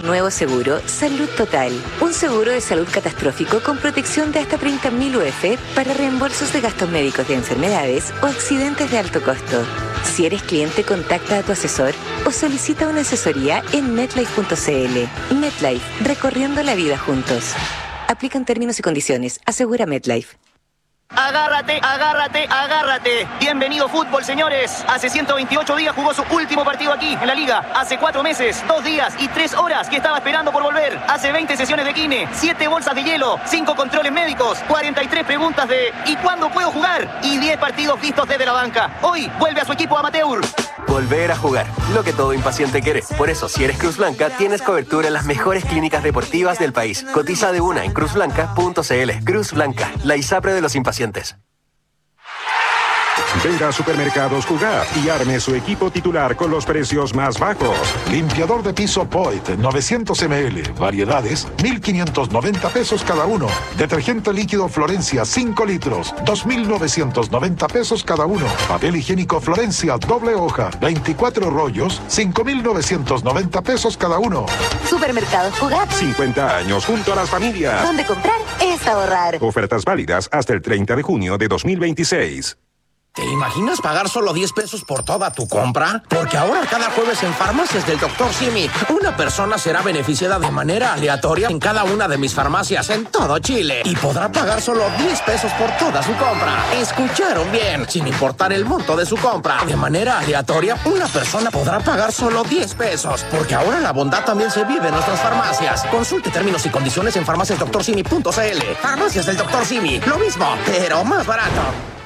nuevo seguro Salud Total. Un seguro de salud catastrófico con protección de hasta 30.000 UF para reembolsos de gastos médicos de enfermedades o accidentes de alto costo. Si eres cliente, contacta a tu asesor o solicita una asesoría en MetLife.cl. MetLife, recorriendo la vida juntos. Aplican términos y condiciones. Asegura MetLife. Agárrate, agárrate, agárrate. Bienvenido fútbol, señores. Hace 128 días jugó su último partido aquí, en la Liga. Hace 4 meses, 2 días y 3 horas que estaba esperando por volver. Hace 20 sesiones de kine, 7 bolsas de hielo, 5 controles médicos, 43 preguntas de ¿y cuándo puedo jugar? Y 10 partidos vistos desde la banca. Hoy vuelve a su equipo amateur. Volver a jugar, lo que todo impaciente quiere. Por eso, si eres Cruz Blanca, tienes cobertura en las mejores clínicas deportivas del país. Cotiza de una en cruzblanca.cl. Cruz Blanca, la ISAPRE de los impacientes. Venga a Supermercados Jugar y arme su equipo titular con los precios más bajos. Limpiador de piso Poit, 900 ml. Variedades, 1.590 pesos cada uno. Detergente líquido Florencia, 5 litros, 2.990 pesos cada uno. Papel higiénico Florencia, doble hoja, 24 rollos, 5.990 pesos cada uno. Supermercados Jugar. 50 años junto a las familias. Donde comprar es ahorrar. Ofertas válidas hasta el 30 de junio de 2026. ¿Te imaginas pagar solo 10 pesos por toda tu compra? Porque ahora cada jueves en Farmacias del Dr. Simi, una persona será beneficiada de manera aleatoria en cada una de mis farmacias en todo Chile y podrá pagar solo 10 pesos por toda su compra. ¿Escucharon bien? Sin importar el monto de su compra. De manera aleatoria, una persona podrá pagar solo 10 pesos. Porque ahora la bondad también se vive en nuestras farmacias. Consulte términos y condiciones en farmaciasdrsimi.cl. Farmacias del Dr. Simi. Lo mismo, pero más barato.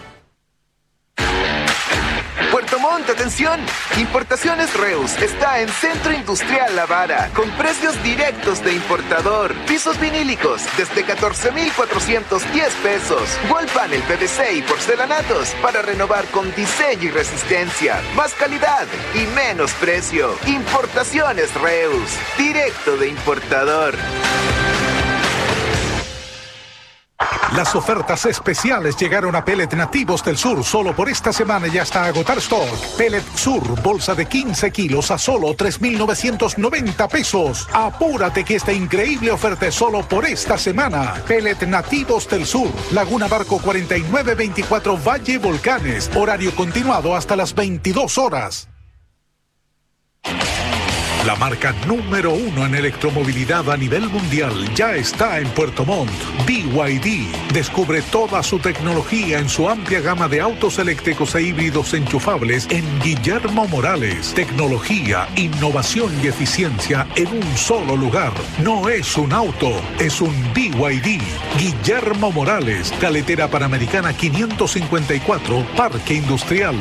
Puerto Montt, atención. Importaciones Reus está en Centro Industrial La Vara, con precios directos de importador. Pisos vinílicos desde 14,410 pesos. Wall panel PVC y porcelanatos para renovar con diseño y resistencia. Más calidad y menos precio. Importaciones Reus, directo de importador. Las ofertas especiales llegaron a Pellet Nativos del Sur solo por esta semana y hasta agotar stock. Pellet Sur, bolsa de 15 kilos a solo 3,990 pesos. Apúrate que esta increíble oferta es solo por esta semana. Pellet Nativos del Sur, Laguna Barco 4924 Valle Volcanes. Horario continuado hasta las 22 horas. La marca número 1 en electromovilidad a nivel mundial ya está en Puerto Montt. BYD. Descubre toda su tecnología en su amplia gama de autos eléctricos e híbridos enchufables en Guillermo Morales. Tecnología, innovación y eficiencia en un solo lugar. No es un auto, es un BYD. Guillermo Morales, Carretera Panamericana 554, Parque Industrial.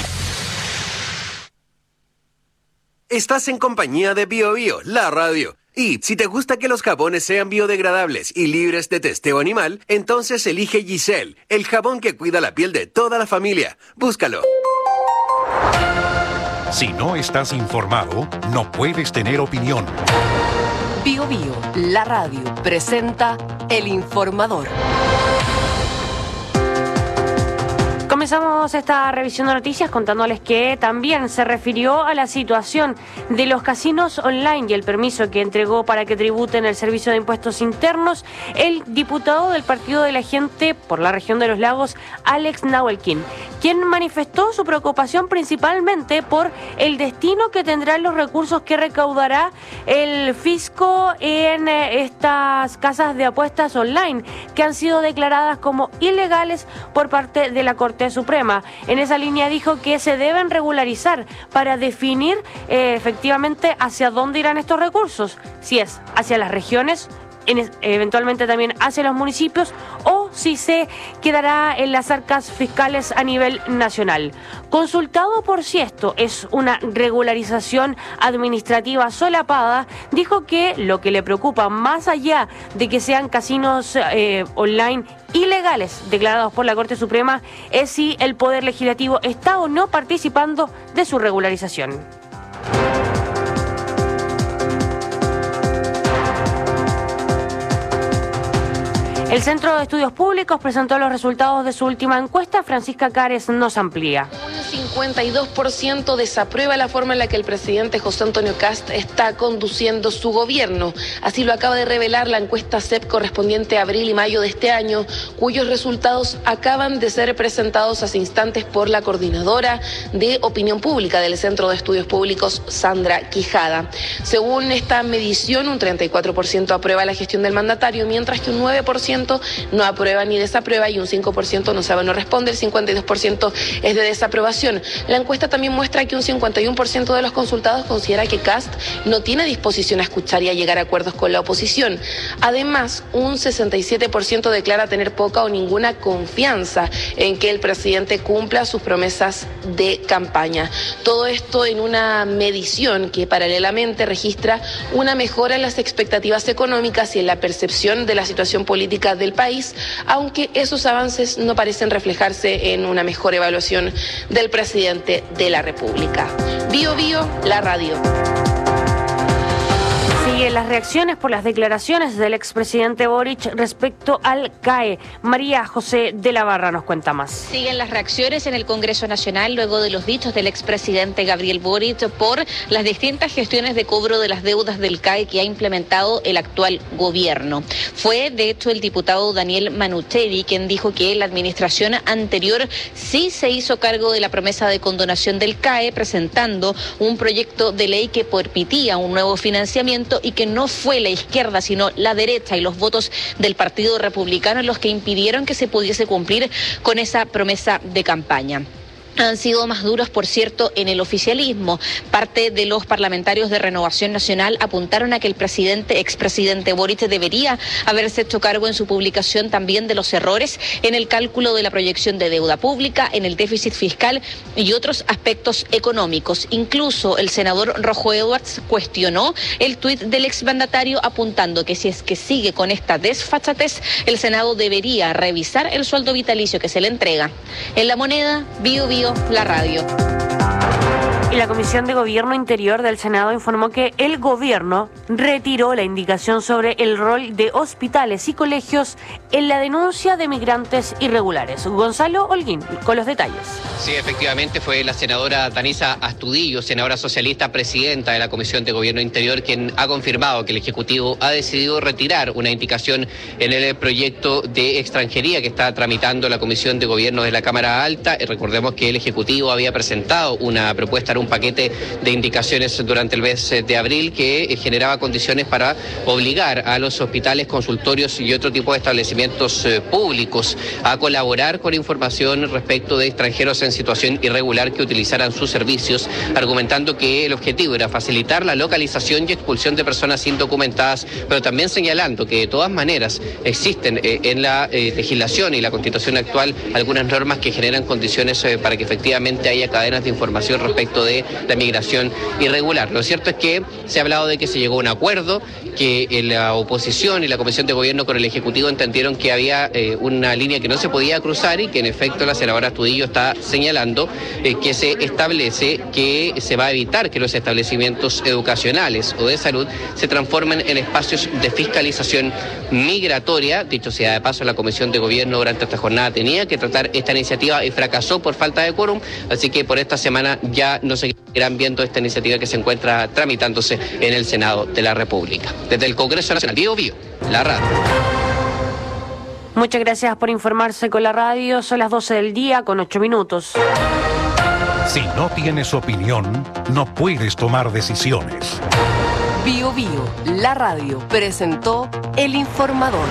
Estás en compañía de BioBio, la radio. Y si te gusta que los jabones sean biodegradables y libres de testeo animal, entonces elige Giselle, el jabón que cuida la piel de toda la familia. Búscalo. Si no estás informado, no puedes tener opinión. BioBio, la radio, presenta El Informador. Comenzamos esta revisión de noticias contándoles que también se refirió a la situación de los casinos online y el permiso que entregó para que tributen el Servicio de Impuestos Internos el diputado del Partido de la Gente por la región de los Lagos, Alex Nahuelquín, quien manifestó su preocupación principalmente por el destino que tendrán los recursos que recaudará el fisco en estas casas de apuestas online que han sido declaradas como ilegales por parte de la Corte Suprema. En esa línea dijo que se deben regularizar para definir efectivamente hacia dónde irán estos recursos, si es hacia las regiones, eventualmente también hacia los municipios, o si se quedará en las arcas fiscales a nivel nacional. Consultado por si esto es una regularización administrativa solapada, dijo que lo que le preocupa, más allá de que sean casinos online ilegales declarados por la Corte Suprema, es si el Poder Legislativo está o no participando de su regularización. El Centro de Estudios Públicos presentó los resultados de su última encuesta. Francisca Cares nos amplía. 52% desaprueba la forma en la que el presidente José Antonio Kast está conduciendo su gobierno. Así lo acaba de revelar la encuesta CEP correspondiente a abril y mayo de este año, cuyos resultados acaban de ser presentados hace instantes por la coordinadora de opinión pública del Centro de Estudios Públicos, Sandra Quijada. Según esta medición, un 34% aprueba la gestión del mandatario, mientras que un 9% no aprueba ni desaprueba y un 5% no sabe o no responde. El 52% es de desaprobación. La encuesta también muestra que un 51% de los consultados considera que Kast no tiene disposición a escuchar y a llegar a acuerdos con la oposición. Además, un 67% declara tener poca o ninguna confianza en que el presidente cumpla sus promesas de campaña. Todo esto en una medición que paralelamente registra una mejora en las expectativas económicas y en la percepción de la situación política del país, aunque esos avances no parecen reflejarse en una mejor evaluación del presidente de la República. Bío Bío, la radio. Siguen las reacciones por las declaraciones del expresidente Boric respecto al CAE. María José de la Barra nos cuenta más. Siguen las reacciones en el Congreso Nacional luego de los dichos del expresidente Gabriel Boric por las distintas gestiones de cobro de las deudas del CAE que ha implementado el actual gobierno. Fue, de hecho, el diputado Daniel Manucheri quien dijo que la administración anterior sí se hizo cargo de la promesa de condonación del CAE, presentando un proyecto de ley que permitía un nuevo financiamiento y que no fue la izquierda, sino la derecha y los votos del Partido Republicano los que impidieron que se pudiese cumplir con esa promesa de campaña. Han sido más duros, por cierto, en el oficialismo. Parte de los parlamentarios de Renovación Nacional apuntaron a que el expresidente Boric debería haberse hecho cargo en su publicación también de los errores en el cálculo de la proyección de deuda pública, en el déficit fiscal y otros aspectos económicos. Incluso el senador Rojo Edwards cuestionó el tuit del exmandatario apuntando que si es que sigue con esta desfachatez, el Senado debería revisar el sueldo vitalicio que se le entrega. En La Moneda, Bío Bío, la radio. Y la Comisión de Gobierno Interior del Senado informó que el gobierno retiró la indicación sobre el rol de hospitales y colegios en la denuncia de migrantes irregulares. Gonzalo Holguín, con los detalles. Sí, efectivamente fue la senadora Danisa Astudillo, senadora socialista, presidenta de la Comisión de Gobierno Interior, quien ha confirmado que el Ejecutivo ha decidido retirar una indicación en el proyecto de extranjería que está tramitando la Comisión de Gobierno de la Cámara Alta. Recordemos que el Ejecutivo había presentado una propuesta, un paquete de indicaciones durante el mes de abril que generaba condiciones para obligar a los hospitales, consultorios y otro tipo de establecimientos públicos a colaborar con información respecto de extranjeros en situación irregular que utilizaran sus servicios, argumentando que el objetivo era facilitar la localización y expulsión de personas indocumentadas, pero también señalando que de todas maneras existen en la legislación y la Constitución actual algunas normas que generan condiciones para que efectivamente haya cadenas de información respecto de la migración irregular. Lo cierto es que se ha hablado de que se llegó a un acuerdo, que la oposición y la Comisión de Gobierno con el Ejecutivo entendieron que había una línea que no se podía cruzar y que en efecto la senadora Astudillo está señalando que se establece que se va a evitar que los establecimientos educacionales o de salud se transformen en espacios de fiscalización migratoria. Dicho sea de paso, la Comisión de Gobierno durante esta jornada tenía que tratar esta iniciativa y fracasó por falta de quórum, así que por esta semana ya no seguirán viendo esta iniciativa que se encuentra tramitándose en el Senado de la República. Desde el Congreso Nacional, Bío Bío, la radio. Muchas gracias por informarse con la radio. Son las 12 del día con 8 minutos. Si no tienes opinión, no puedes tomar decisiones. Bío Bío, la radio, presentó El Informador.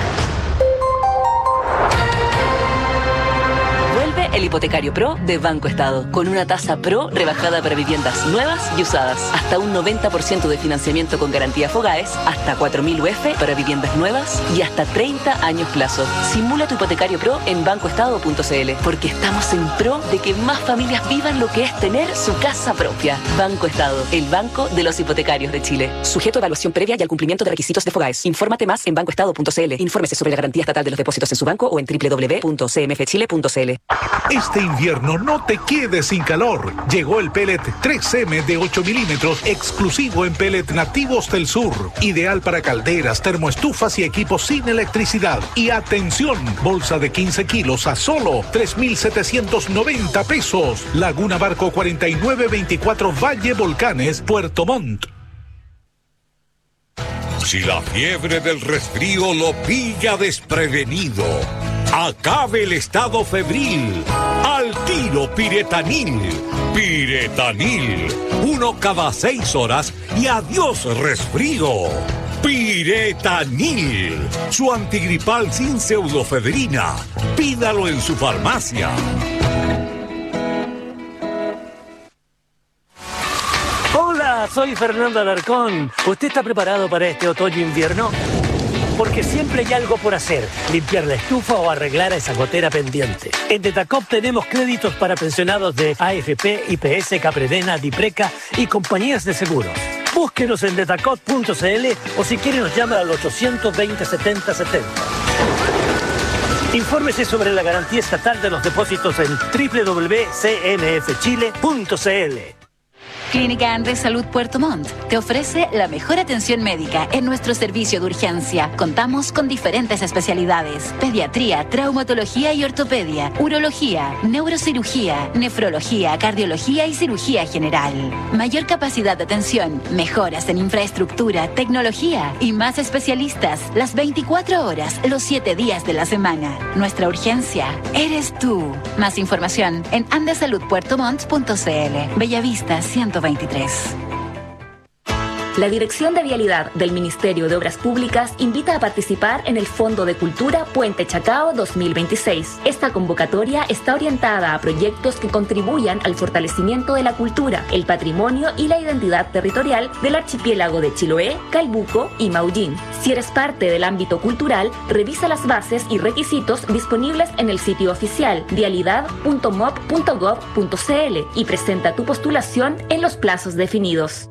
El Hipotecario Pro de Banco Estado, con una tasa Pro rebajada para viviendas nuevas y usadas, hasta un 90% de financiamiento con garantía Fogaes, hasta 4.000 UF para viviendas nuevas y hasta 30 años plazo. Simula tu Hipotecario Pro en bancoestado.cl, porque estamos en pro de que más familias vivan lo que es tener su casa propia. Banco Estado, el banco de los hipotecarios de Chile. Sujeto a evaluación previa y al cumplimiento de requisitos de Fogaes. Infórmate más en bancoestado.cl. Infórmese sobre la garantía estatal de los depósitos en su banco o en www.cmfchile.cl. Este invierno no te quedes sin calor. Llegó el pellet 3M de 8 milímetros, exclusivo en pellet nativos del sur. Ideal para calderas, termoestufas y equipos sin electricidad. Y atención, bolsa de 15 kilos a solo 3,790 pesos. Laguna Barco 4924 Valle Volcanes, Puerto Montt. Si la fiebre del resfrío lo pilla desprevenido, acabe el estado febril. Al tiro Piretanil. Piretanil. 1 cada 6 horas y adiós resfrío. Piretanil. Su antigripal sin pseudofedrina. Pídalo en su farmacia. Hola, soy Fernando Alarcón. ¿Usted está preparado para este otoño-invierno? Porque siempre hay algo por hacer, limpiar la estufa o arreglar esa gotera pendiente. En Detacop tenemos créditos para pensionados de AFP, IPS, Capredena, Dipreca y compañías de seguros. Búsquenos en detacop.cl o si quiere nos llama al 820-7070. Infórmese sobre la garantía estatal de los depósitos en www.cnfchile.cl. Clínica Andrés Salud Puerto Montt te ofrece la mejor atención médica en nuestro servicio de urgencia. Contamos con diferentes especialidades: pediatría, traumatología y ortopedia, urología, neurocirugía, nefrología, cardiología y cirugía general. Mayor capacidad de atención, mejoras en infraestructura, tecnología y más especialistas las 24 horas, los 7 días de la semana. Nuestra urgencia eres tú. Más información en andesaludpuertomont.cl. Bellavista 123. La Dirección de Vialidad del Ministerio de Obras Públicas invita a participar en el Fondo de Cultura Puente Chacao 2026. Esta convocatoria está orientada a proyectos que contribuyan al fortalecimiento de la cultura, el patrimonio y la identidad territorial del archipiélago de Chiloé, Calbuco y Maullín. Si eres parte del ámbito cultural, revisa las bases y requisitos disponibles en el sitio oficial vialidad.mop.gov.cl y presenta tu postulación en los plazos definidos.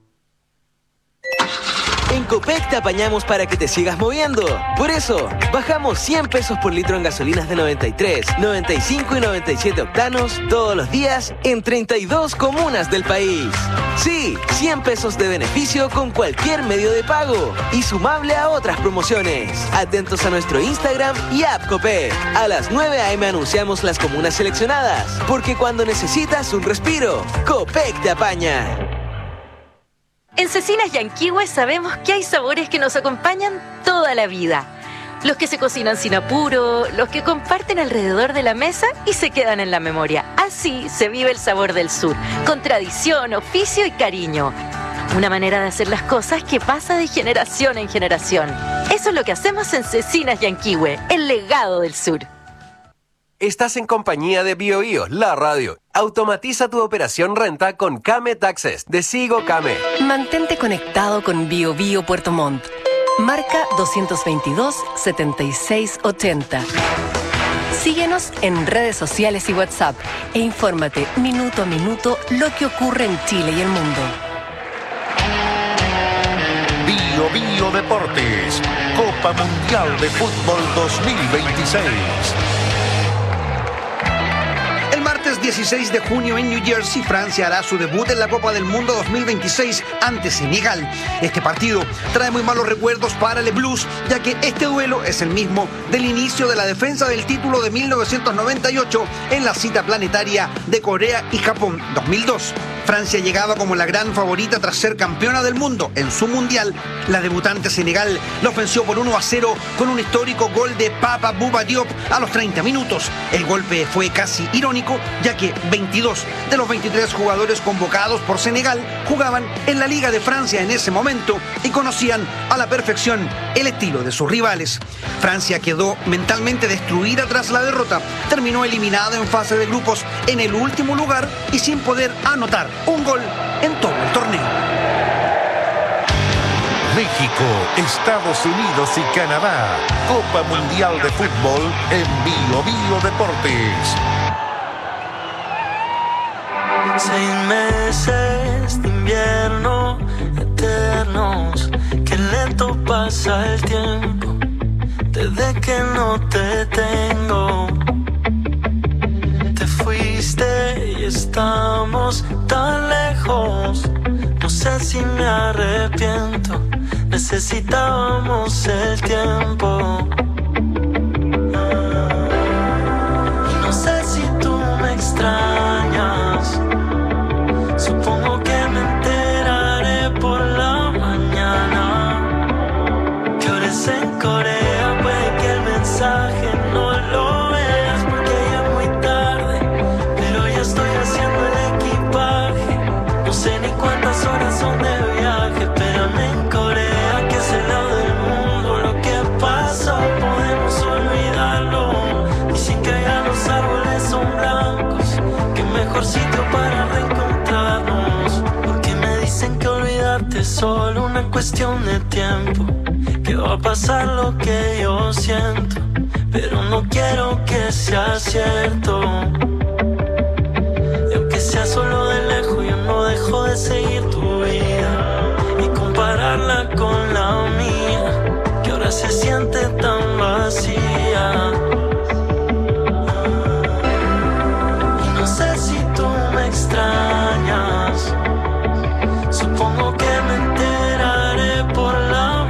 En Copec te apañamos para que te sigas moviendo. Por eso, bajamos 100 pesos por litro en gasolinas de 93, 95 y 97 octanos todos los días en 32 comunas del país. Sí, 100 pesos de beneficio con cualquier medio de pago y sumable a otras promociones. Atentos a nuestro Instagram y app Copec. A las 9 a.m. anunciamos las comunas seleccionadas, porque cuando necesitas un respiro, Copec te apaña. En Cecinas Yanquihue sabemos que hay sabores que nos acompañan toda la vida. Los que se cocinan sin apuro, los que comparten alrededor de la mesa y se quedan en la memoria. Así se vive el sabor del sur, con tradición, oficio y cariño. Una manera de hacer las cosas que pasa de generación en generación. Eso es lo que hacemos en Cecinas Yanquihue, el legado del sur. Estás en compañía de BioBio, la radio. Automatiza tu operación renta con Came Taxes de Sigo Came. Mantente conectado con BioBio Puerto Montt. Marca 222-7680. Síguenos en redes sociales y WhatsApp e infórmate minuto a minuto lo que ocurre en Chile y el mundo. BioBio Deportes, Copa Mundial de Fútbol 2026. El martes 16 de junio en New Jersey, Francia hará su debut en la Copa del Mundo 2026 ante Senegal. Este partido trae muy malos recuerdos para Le Blues, ya que este duelo es el mismo del inicio de la defensa del título de 1998 en la cita planetaria de Corea y Japón 2002. Francia llegaba como la gran favorita tras ser campeona del mundo en su mundial. La debutante Senegal lo venció por 1-0 con un histórico gol de Papa Bouba Diop a los 30 minutos. El golpe fue casi irónico, ya que 22 de los 23 jugadores convocados por Senegal jugaban en la Liga de Francia en ese momento y conocían a la perfección el estilo de sus rivales. Francia quedó mentalmente destruida tras la derrota. Terminó eliminada en fase de grupos en el último lugar y sin poder anotar un gol en todo el torneo. México, Estados Unidos y Canadá. Copa Mundial de Fútbol en BioBio Deportes. 6 meses de invierno eternos, que lento pasa el tiempo desde que no te tengo. estamos tan lejos. No sé si me arrepiento, necesitábamos el tiempo. Y no sé si tú me extrañas, supongo que me enteraré por la mañana. Que ahora es en Corea, puede que el mensaje no lo veas porque ya es muy tarde, pero ya estoy haciendo el equipaje. No sé ni cuántas horas son de viaje, espérame en Corea, que es el lado del mundo. Lo que pasó podemos olvidarlo, y sin que ya los árboles son blancos, qué mejor sitio para reencontrarnos. Porque me dicen que olvidarte es solo una cuestión de tiempo, que va a pasar lo que yo siento, pero no quiero que sea cierto. Y aunque sea solo de lejos, yo no dejo de seguir tu vida y compararla con la mía, que ahora se siente tan vacía. Y no sé si tú me extrañas, supongo que me enteraré por la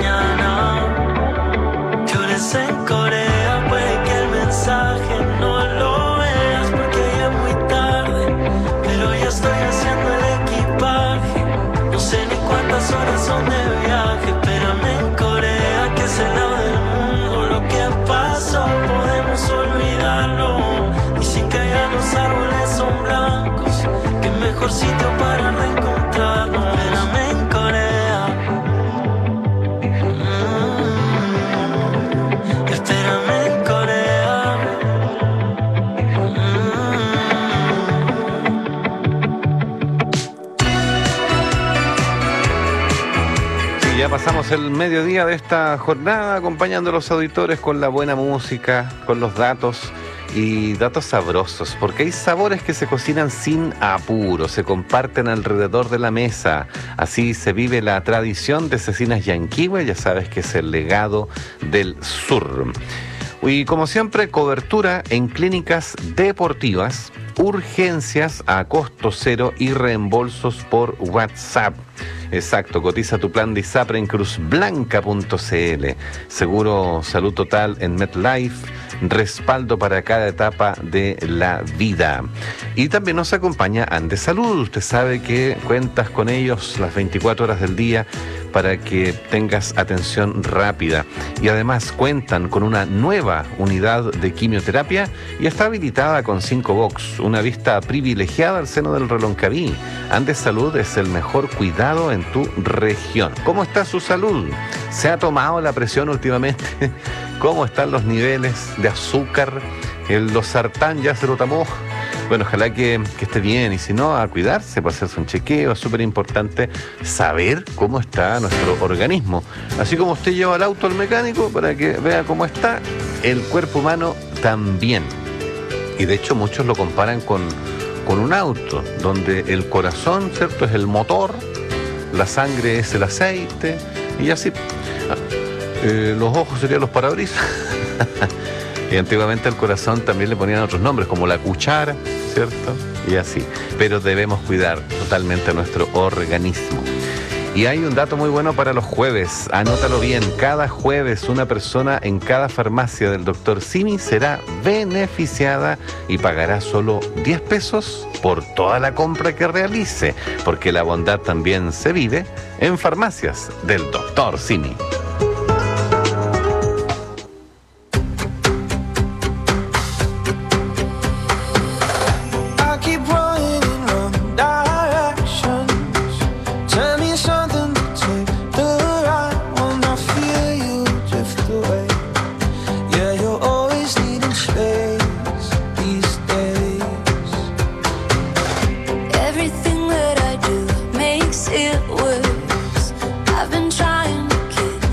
mañana. Que ahora es en Corea, puede que el mensaje no lo veas porque ya es muy tarde, pero ya estoy haciendo el equipaje. No sé ni cuántas horas son de viaje, espérame en Corea, que es el lado del mundo. Lo que pasó podemos olvidarlo, y sin que ya los árboles son blancos, qué mejor sitio para reencontrarnos. Espérame en Corea, espérame en Corea. Sí, ya pasamos el mediodía de esta jornada acompañando a los auditores con la buena música, con los datos y datos sabrosos, porque hay sabores que se cocinan sin apuro, se comparten alrededor de la mesa. Así se vive la tradición de Cecinas Yanquihue, ya sabes que es el legado del sur. Y como siempre, cobertura en clínicas deportivas, urgencias a costo cero y reembolsos por WhatsApp. Exacto, cotiza tu plan de ISAPRE en cruzblanca.cl. Seguro Salud Total en MetLife, respaldo para cada etapa de la vida. Y también nos acompaña Andes Salud. Usted sabe que cuentas con ellos las 24 horas del día para que tengas atención rápida. Y además cuentan con una nueva unidad de quimioterapia y está habilitada con 5 box, una vista privilegiada al seno del Reloncaví. Andes Salud es el mejor cuidado en tu región. ¿Cómo está su salud? ¿Se ha tomado la presión últimamente? ¿Cómo están los niveles de azúcar? ¿El losartán ya se lo tomó? Bueno, ojalá que esté bien, y si no, a cuidarse para hacerse un chequeo. Es súper importante saber cómo está nuestro organismo. Así como usted lleva el auto al mecánico para que vea cómo está, el cuerpo humano también. Y de hecho muchos lo comparan con un auto, donde el corazón, ¿cierto?, es el motor, la sangre es el aceite, y así. Los ojos serían los parabrisas. Y antiguamente al corazón también le ponían otros nombres, como la cuchara, ¿cierto? Y así. Pero debemos cuidar totalmente a nuestro organismo. Y hay un dato muy bueno para los jueves. Anótalo bien. Cada jueves una persona en cada farmacia del Dr. Simi será beneficiada y pagará solo 10 pesos por toda la compra que realice. Porque la bondad también se vive en farmacias del Dr. Simi. Everything that I do makes it worse. I've been trying to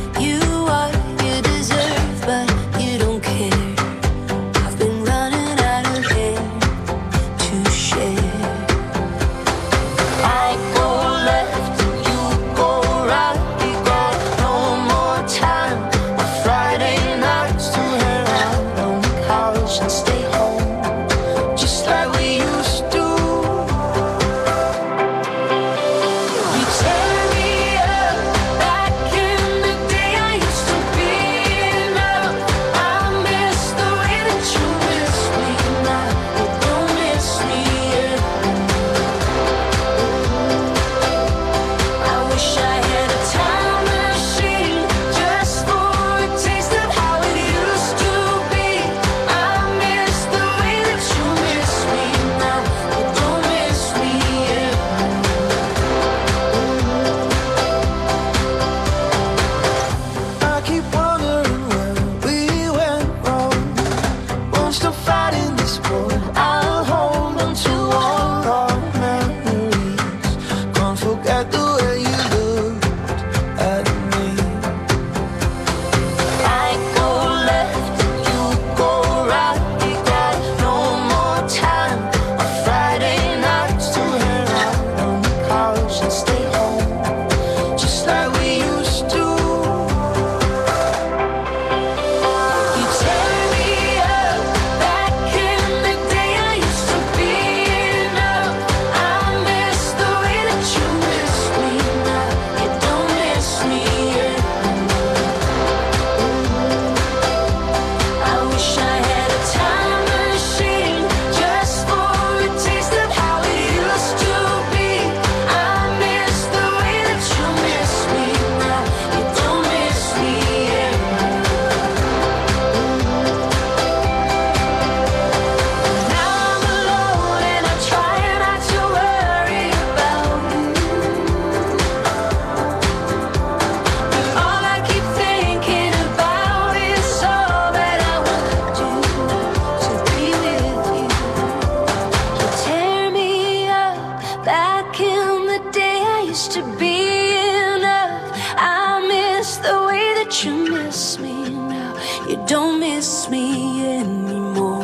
that you miss me now. You don't miss me anymore.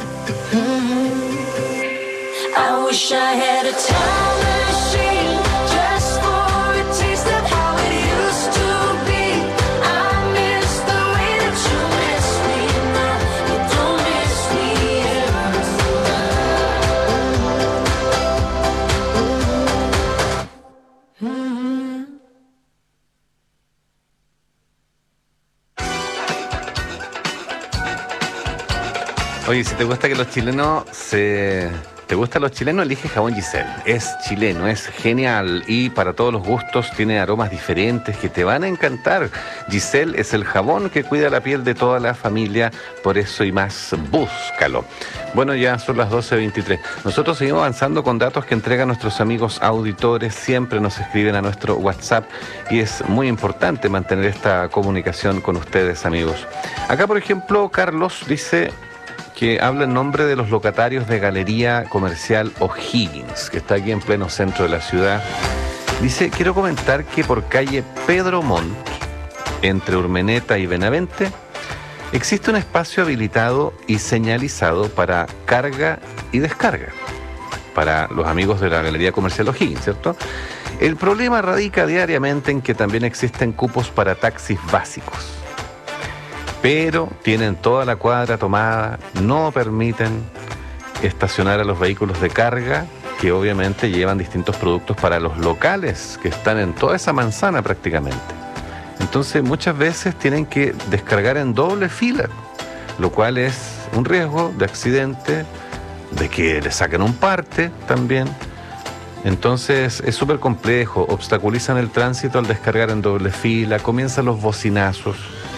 I wish I had a time machine just for a taste of how it used to be. I miss the way that you miss me now. You don't miss me anymore. Oye, si te gusta que los chilenos ¿Te gustan los chilenos? Elige jabón Giselle. Es chileno, es genial y para todos los gustos tiene aromas diferentes que te van a encantar. Giselle es el jabón que cuida la piel de toda la familia, por eso y más, búscalo. Bueno, ya son las 12:23. Nosotros seguimos avanzando con datos que entregan nuestros amigos auditores. Siempre nos escriben a nuestro WhatsApp y es muy importante mantener esta comunicación con ustedes, amigos. Acá, por ejemplo, Carlos dice que habla en nombre de los locatarios de Galería Comercial O'Higgins, que está aquí en pleno centro de la ciudad. Dice, quiero comentar que por calle Pedro Montt, entre Urmeneta y Benavente, existe un espacio habilitado y señalizado para carga y descarga, para los amigos de la Galería Comercial O'Higgins, ¿cierto? El problema radica diariamente en que también existen cupos para taxis básicos, pero tienen toda la cuadra tomada, no permiten estacionar a los vehículos de carga, que obviamente llevan distintos productos para los locales que están en toda esa manzana prácticamente. Entonces muchas veces tienen que descargar en doble fila, lo cual es un riesgo de accidente, de que le saquen un parte también. Entonces es súper complejo, obstaculizan el tránsito al descargar en doble fila, comienzan los bocinazos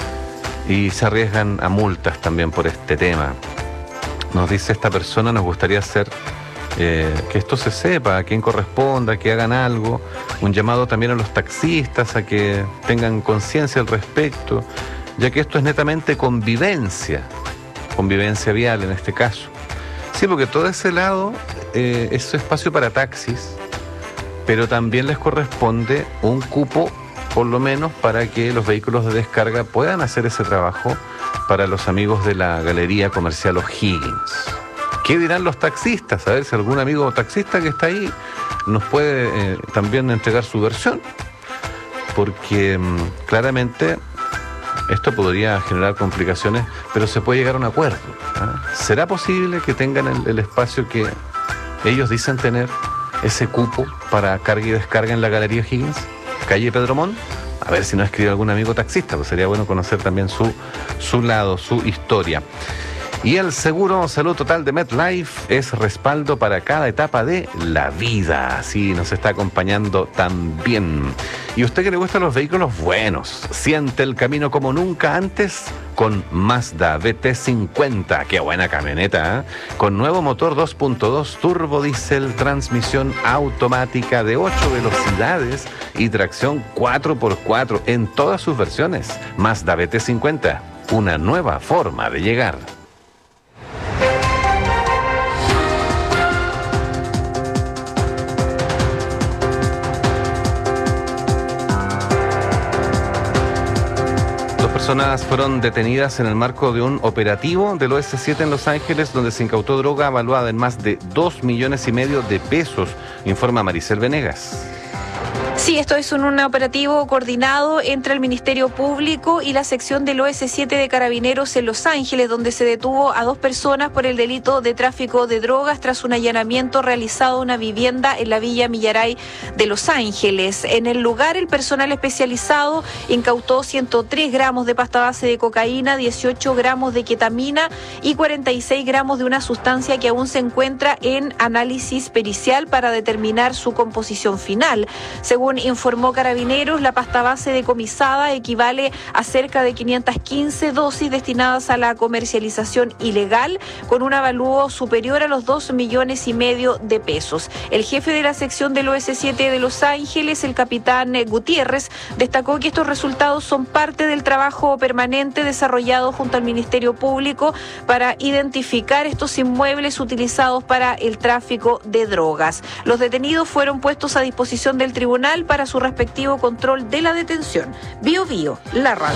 y se arriesgan a multas también por este tema. Nos dice esta persona, nos gustaría hacer que esto se sepa, a quién corresponda, que hagan algo. Un llamado también a los taxistas a que tengan conciencia al respecto, ya que esto es netamente convivencia vial en este caso. Sí, porque todo ese lado es espacio para taxis, pero también les corresponde un cupo por lo menos para que los vehículos de descarga puedan hacer ese trabajo para los amigos de la Galería Comercial O'Higgins. ¿Qué dirán los taxistas? A ver si algún amigo taxista que está ahí nos puede también entregar su versión, porque claramente esto podría generar complicaciones, pero se puede llegar a un acuerdo, ¿ah? ¿Será posible que tengan el espacio que ellos dicen tener, ese cupo para carga y descarga en la Galería O'Higgins, calle Pedro Montt? A ver si nos escribe algún amigo taxista, pues sería bueno conocer también su lado, su historia. Y el seguro Salud Total de MetLife es respaldo para cada etapa de la vida. Así nos está acompañando también. Y usted que le gustan los vehículos buenos, siente el camino como nunca antes con Mazda BT50. Qué buena camioneta, ¿eh? Con nuevo motor 2.2 turbo diésel, transmisión automática de 8 velocidades y tracción 4x4 en todas sus versiones. Mazda BT50, una nueva forma de llegar. Personas fueron detenidas en el marco de un operativo del OS7 en Los Ángeles, donde se incautó droga evaluada en más de 2,5 millones de pesos, informa Maricel Venegas. Sí, esto es un operativo coordinado entre el Ministerio Público y la sección del OS7 de Carabineros en Los Ángeles, donde se detuvo a 2 personas por el delito de tráfico de drogas tras un allanamiento realizado a una vivienda en la Villa Millaray de Los Ángeles. En el lugar, el personal especializado incautó 103 gramos de pasta base de cocaína, 18 gramos de ketamina y 46 gramos de una sustancia que aún se encuentra en análisis pericial para determinar su composición final. Según informó Carabineros, la pasta base decomisada equivale a cerca de 515 dosis destinadas a la comercialización ilegal, con un avalúo superior a los 2,5 millones de pesos. El jefe de la sección del OS7 de Los Ángeles, el capitán Gutiérrez, destacó que estos resultados son parte del trabajo permanente desarrollado junto al Ministerio Público para identificar estos inmuebles utilizados para el tráfico de drogas. Los detenidos fueron puestos a disposición del tribunal Nacional para su respectivo control de la detención. Bio Bio, la radio.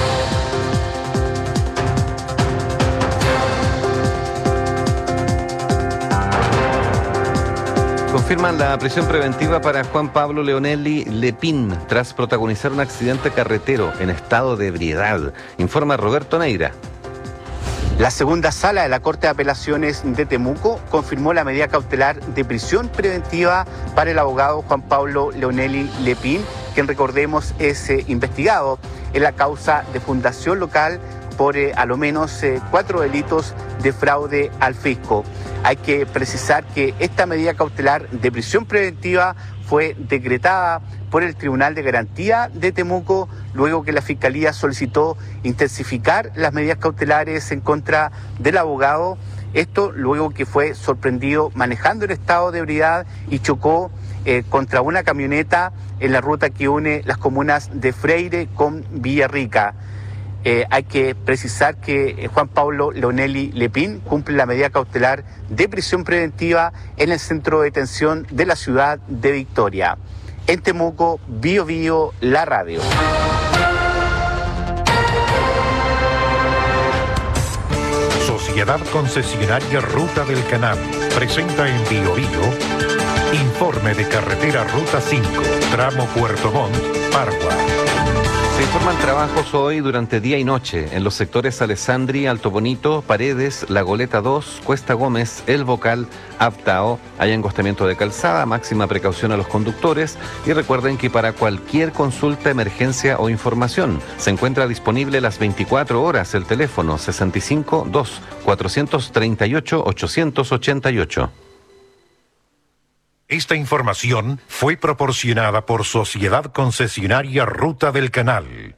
Confirman la prisión preventiva para Juan Pablo Leonelli Lepín tras protagonizar un accidente carretero en estado de ebriedad. Informa Roberto Neira. La segunda sala de la Corte de Apelaciones de Temuco confirmó la medida cautelar de prisión preventiva para el abogado Juan Pablo Leonelli Lepín, quien recordemos es investigado en la causa de fundación local por a lo menos 4 delitos de fraude al fisco. Hay que precisar que esta medida cautelar de prisión preventiva fue decretada por el Tribunal de Garantía de Temuco, luego que la Fiscalía solicitó intensificar las medidas cautelares en contra del abogado. Esto luego que fue sorprendido manejando en estado de ebriedad y chocó contra una camioneta en la ruta que une las comunas de Freire con Villarrica. Hay que precisar que Juan Pablo Leonelli Lepín cumple la medida cautelar de prisión preventiva en el centro de detención de la ciudad de Victoria. En Temuco, Bio Bio, la radio. Sociedad Concesionaria Ruta del Canal presenta en Bio Bio informe de carretera Ruta 5, tramo Puerto Montt, Pargua. Se informan trabajos hoy durante día y noche en los sectores Alessandri, Alto Bonito, Paredes, La Goleta 2, Cuesta Gómez, El Bocal, Aptao. Hay engostamiento de calzada, máxima precaución a los conductores y recuerden que para cualquier consulta, emergencia o información se encuentra disponible las 24 horas el teléfono 65 2 438 888. Esta información fue proporcionada por Sociedad Concesionaria Ruta del Canal.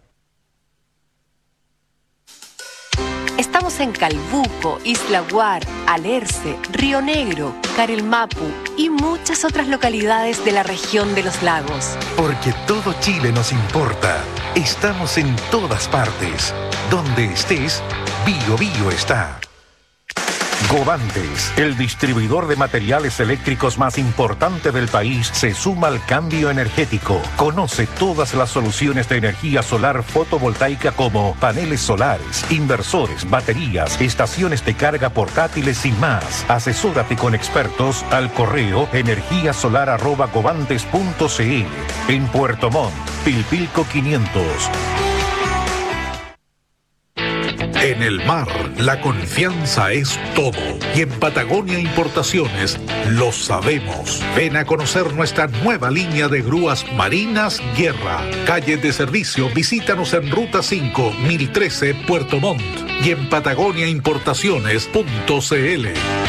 Estamos en Calbuco, Isla Guar, Alerce, Río Negro, Carelmapu y muchas otras localidades de la región de los lagos. Porque todo Chile nos importa. Estamos en todas partes. Donde estés, Bio Bio está. Govantes, el distribuidor de materiales eléctricos más importante del país, se suma al cambio energético. Conoce todas las soluciones de energía solar fotovoltaica como paneles solares, inversores, baterías, estaciones de carga portátiles y más. Asesórate con expertos al correo energiasolar@govantes.cl. En Puerto Montt, Pilpilco 500. En el mar, la confianza es todo. Y en Patagonia Importaciones lo sabemos. Ven a conocer nuestra nueva línea de grúas marinas Guerra. Calle de servicio, visítanos en Ruta 5, 1013, Puerto Montt. Y en patagoniaimportaciones.cl.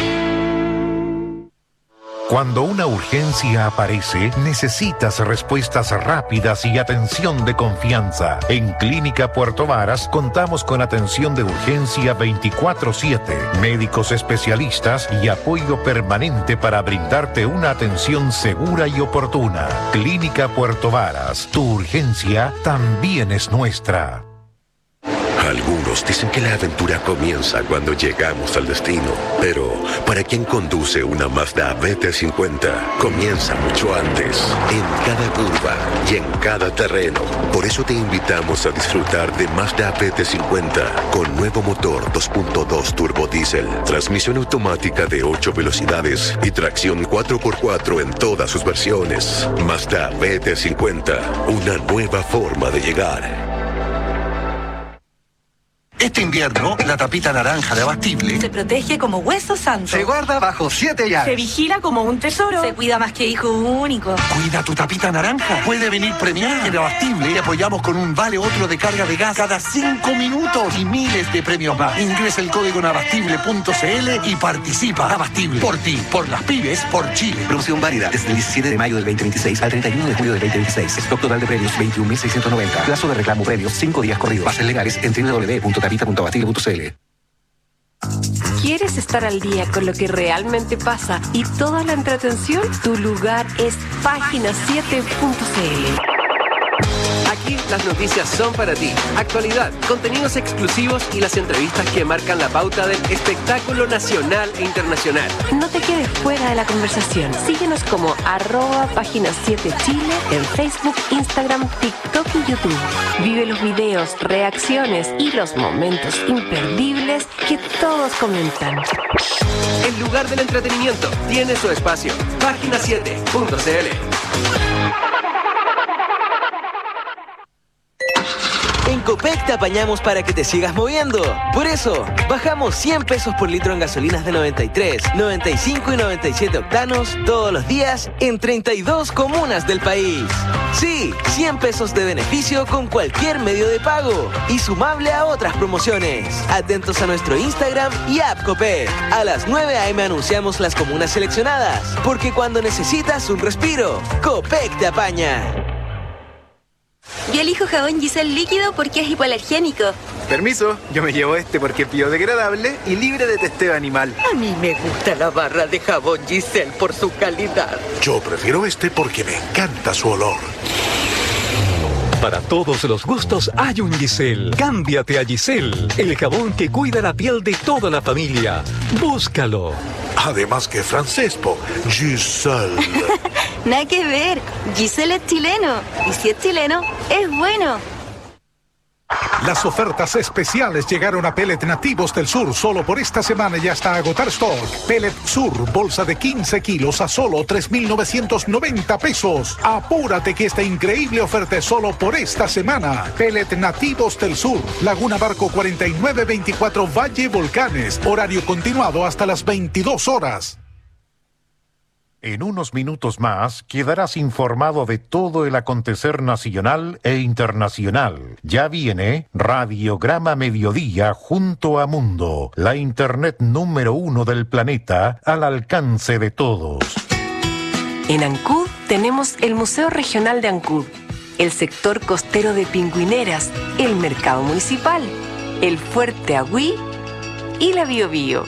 Cuando una urgencia aparece, necesitas respuestas rápidas y atención de confianza. En Clínica Puerto Varas contamos con atención de urgencia 24/7, médicos especialistas y apoyo permanente para brindarte una atención segura y oportuna. Clínica Puerto Varas, tu urgencia también es nuestra. Algunos dicen que la aventura comienza cuando llegamos al destino, pero para quien conduce una Mazda BT50, comienza mucho antes, en cada curva y en cada terreno. Por eso te invitamos a disfrutar de Mazda BT50 con nuevo motor 2.2 turbo diésel, transmisión automática de 8 velocidades y tracción 4x4 en todas sus versiones. Mazda BT50, una nueva forma de llegar. Este invierno, la tapita naranja de Abastible se protege como hueso santo. Se guarda bajo 7 llaves. Se vigila como un tesoro. Se cuida más que hijo único. Cuida tu tapita naranja. Puede venir premiada. En Abastible te apoyamos con un vale otro de carga de gas cada 5 minutos y miles de premios más. Ingresa el código en abastible.cl y participa. Abastible. Por ti, por las pymes, por Chile. Promoción válida desde el 17 de mayo del 2026 al 31 de julio del 2026. Stock total de premios 21.690. Plazo de reclamo premios 5 días corridos. Bases legales en www.tapita.abastible.cl. ¿Quieres estar al día con lo que realmente pasa y toda la entretención? Tu lugar es Página7.cl. Aquí las noticias son para ti. Actualidad, contenidos exclusivos y las entrevistas que marcan la pauta del espectáculo nacional e internacional. No te quedes fuera de la conversación. Síguenos como @Página 7 Chile en Facebook, Instagram, TikTok y YouTube. Vive los videos, reacciones y los momentos imperdibles que todos comentan. El lugar del entretenimiento tiene su espacio. Página7.cl. En Copec te apañamos para que te sigas moviendo. Por eso, bajamos 100 pesos por litro en gasolinas de 93, 95 y 97 octanos todos los días en 32 comunas del país. Sí, 100 pesos de beneficio con cualquier medio de pago y sumable a otras promociones. Atentos a nuestro Instagram y app Copec. A las 9 a.m. anunciamos las comunas seleccionadas, porque cuando necesitas un respiro, Copec te apaña. Yo elijo jabón Giselle líquido porque es hipoalergénico. Permiso, yo me llevo este porque es biodegradable y libre de testeo animal. A mí me gusta la barra de jabón Giselle por su calidad. Yo prefiero este porque me encanta su olor. Para todos los gustos hay un Giselle. Cámbiate a Giselle, el jabón que cuida la piel de toda la familia. Búscalo. Además que francés, Giselle. Nada que ver. Giselle es chileno. Y si es chileno, es bueno. Las ofertas especiales llegaron a Pellet Nativos del Sur. Solo por esta semana y hasta agotar stock. Pellet Sur, bolsa de 15 kilos a solo 3,990 pesos. Apúrate que esta increíble oferta es solo por esta semana. Pellet Nativos del Sur, Laguna Barco 4924 Valle Volcanes. Horario continuado hasta las 22 horas. En unos minutos más quedarás informado de todo el acontecer nacional e internacional. Ya viene Radiograma Mediodía junto a Mundo, la internet número 1 del planeta al alcance de todos. En Ancud tenemos el Museo Regional de Ancud, el sector costero de Pingüineras, el Mercado Municipal, el Fuerte Agüí y la Biobío.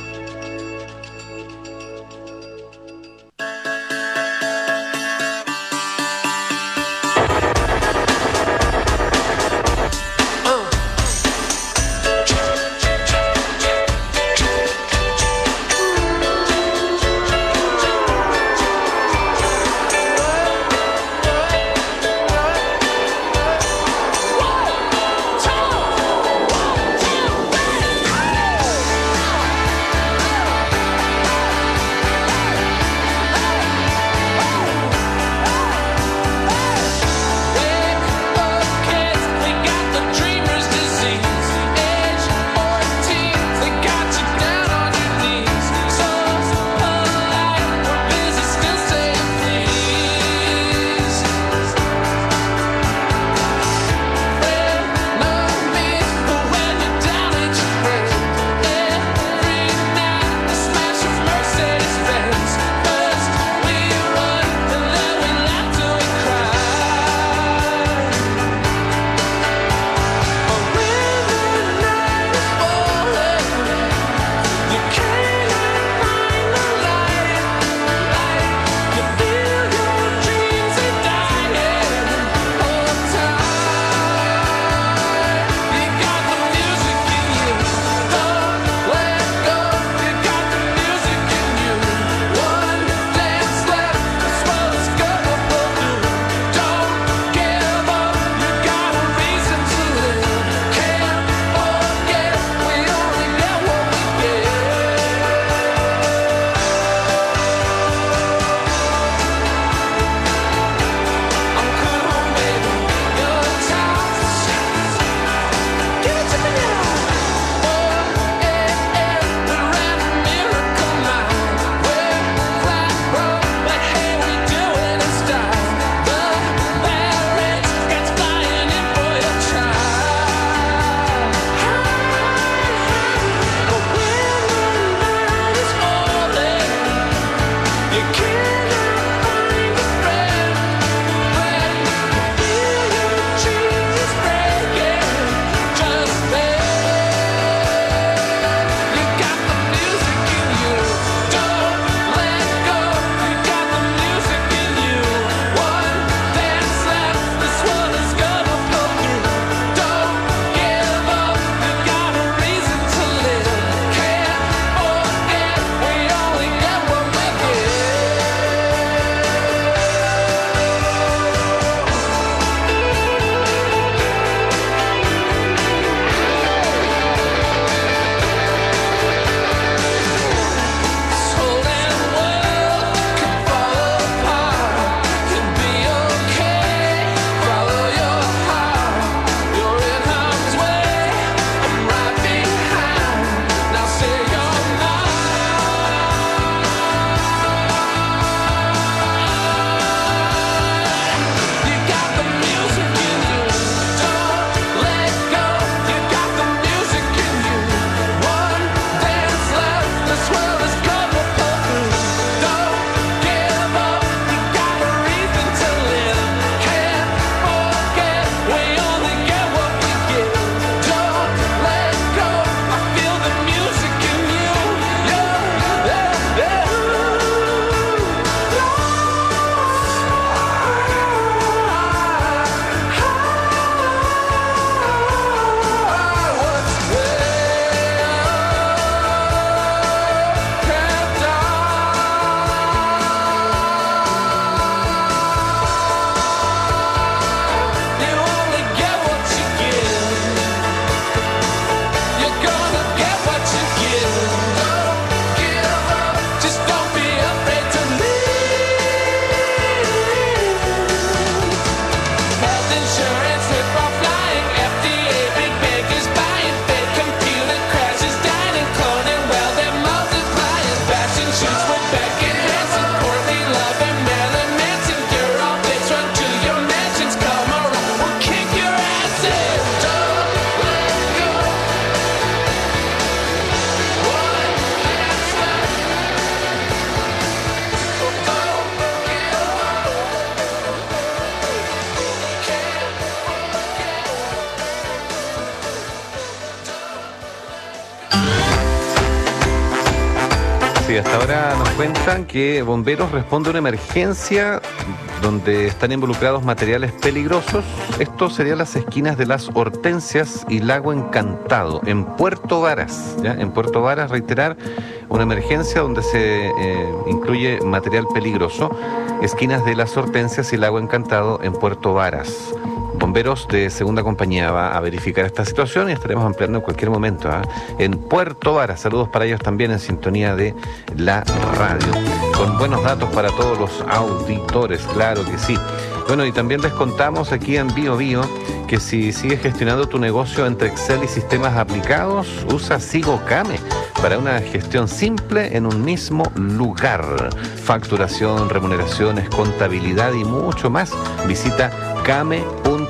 Sí, hasta ahora nos cuentan que bomberos responden a una emergencia donde están involucrados materiales peligrosos. Esto serían las esquinas de Las Hortensias y Lago Encantado, en Puerto Varas. ¿Ya? En Puerto Varas, reiterar, una emergencia donde se incluye material peligroso. Esquinas de Las Hortensias y Lago Encantado en Puerto Varas. Bomberos de segunda compañía va a verificar esta situación y estaremos ampliando en cualquier momento, en Puerto Varas. Saludos para ellos también en sintonía de la radio. Con buenos datos para todos los auditores, claro que sí. Bueno, y también les contamos aquí en Bio Bio que si sigues gestionando tu negocio entre Excel y sistemas aplicados, usa SigoCame para una gestión simple en un mismo lugar. Facturación, remuneraciones, contabilidad y mucho más. Visita came.cl.